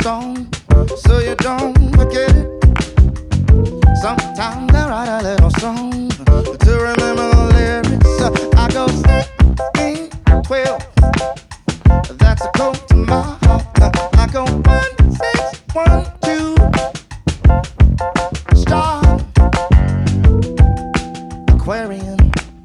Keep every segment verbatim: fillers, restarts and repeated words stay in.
song so you don't forget it. Sometimes I write a little song to remember the lyrics. I go sixteen, twelve. That's a code to my heart. I go one, six, one, two. Star, Aquarian,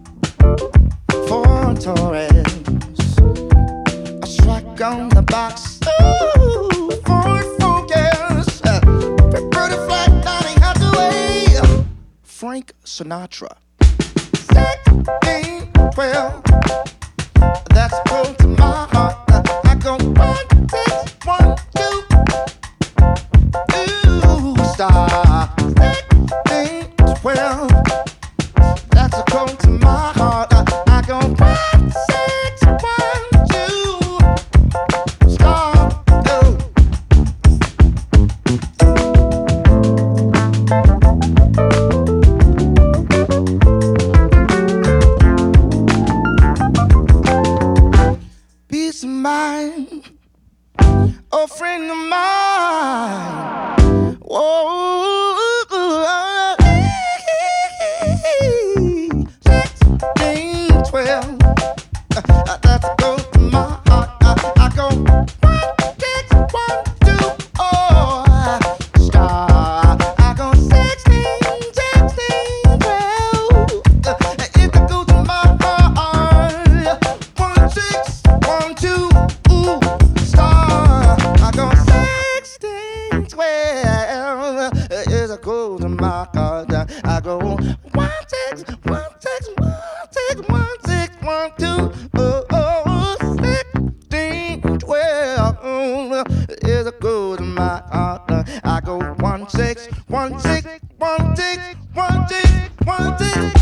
for Taurus. A strike on the box. Ooh, Ford Focus. Uh, Pretty flat dining out the way. Frank Sinatra. sixteen, twelve. That's a code to my heart. I go one, six, one, two. Ooh, star. sixteen, twelve. That's a code to my heart. I go one, six, one, two. Star. Oh. Peace of mind, a friend of mine. Whoa, sixteen, twelve. Uh, that's a go to my heart. Uh, I go one, six, one, two. Oh, star. I go sixteen, sixteen, twelve. Uh, it's a go to my heart. One, six, one, two. Ooh, star. I go sixteen, twelve. Uh, it's a go to my heart. Uh, I go one, six, one, six, one, six, one, six, one, two. Oh, oh, sixteen, twelve. Is a go to my heart. Uh, I go one, six, one, six, one, six, one, six, one, six.